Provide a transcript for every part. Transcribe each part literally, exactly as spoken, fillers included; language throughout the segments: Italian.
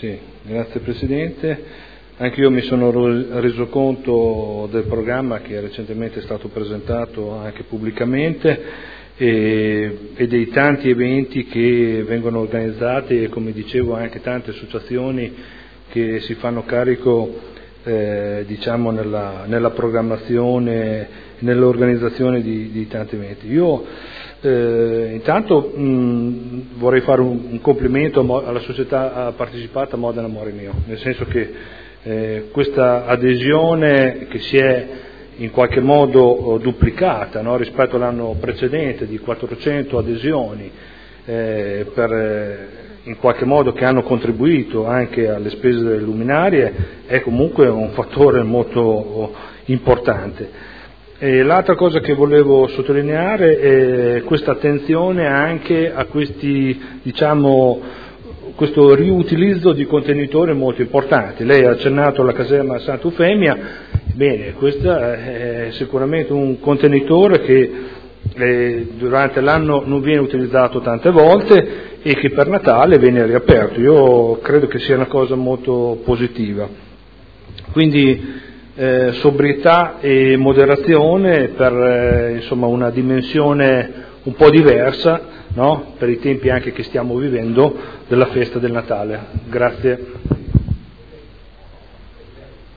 Sì, grazie Presidente. Anche io mi sono reso conto del programma che recentemente è stato presentato anche pubblicamente e, e dei tanti eventi che vengono organizzati e, come dicevo, anche tante associazioni che si fanno carico eh, diciamo nella, nella programmazione, nell'organizzazione di, di tanti eventi. Io Eh, intanto mh, vorrei fare un, un complimento alla società partecipata Modena Amore Mio, nel senso che eh, questa adesione che si è in qualche modo duplicata, no, rispetto all'anno precedente di quattrocento adesioni eh, per, eh, in qualche modo che hanno contribuito anche alle spese delle luminarie, è comunque un fattore molto importante. E l'altra cosa che volevo sottolineare è questa attenzione anche a questi, diciamo, questo riutilizzo di contenitori molto importanti. Lei ha accennato alla caserma Santa Eufemia, bene, questo è sicuramente un contenitore che eh, durante l'anno non viene utilizzato tante volte e che per Natale viene riaperto. Io credo che sia una cosa molto positiva. Quindi Eh, sobrietà e moderazione per eh, insomma una dimensione un po' diversa, no? Per i tempi anche che stiamo vivendo della festa del Natale. Grazie.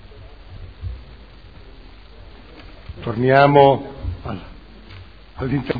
Torniamo all'interno.